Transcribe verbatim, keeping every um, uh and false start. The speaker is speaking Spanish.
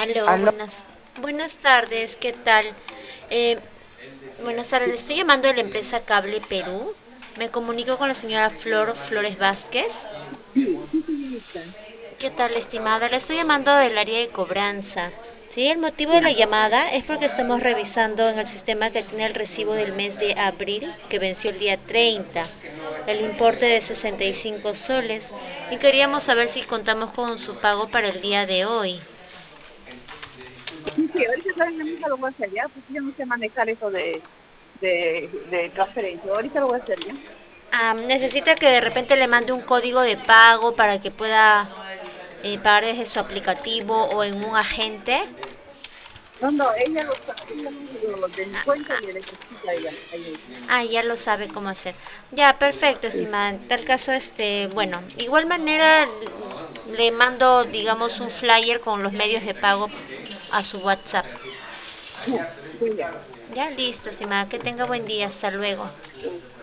Aló, Aló, buenas, buenas tardes, ¿qué tal? Eh, buenas tardes, le estoy llamando de la empresa Cable Perú. Me comunico con la señora Flor Flores Vázquez. sí, sí, señorita. ¿Qué tal, estimada? Le estoy llamando del área de cobranza. Sí, el motivo de Ya. la llamada es porque estamos revisando en el sistema que tiene el recibo del mes de abril, que venció el día treinta, el importe de sesenta y cinco soles, y queríamos saber si contamos con su pago para el día de hoy. Sí, sí, ahorita también mismo lo voy a hacer ya, porque yo no sé manejar eso de, de, de transferencia. Ahorita lo voy a hacer ya. Ah, necesita que de repente le mande un código de pago para que pueda eh, pagar desde su aplicativo o en un agente. No, no, ella lo sabe, ella lo, lo de mi cuenta y le necesita ella. Ahí. Ah, ya lo sabe cómo hacer. Ya, perfecto, Sí. estimada. En tal caso, este, bueno, igual manera le mando, digamos, un flyer con los medios de pago a su WhatsApp. Ya, sí, ya. Ya, listo, estimada. Que tenga buen día. Hasta luego. Sí.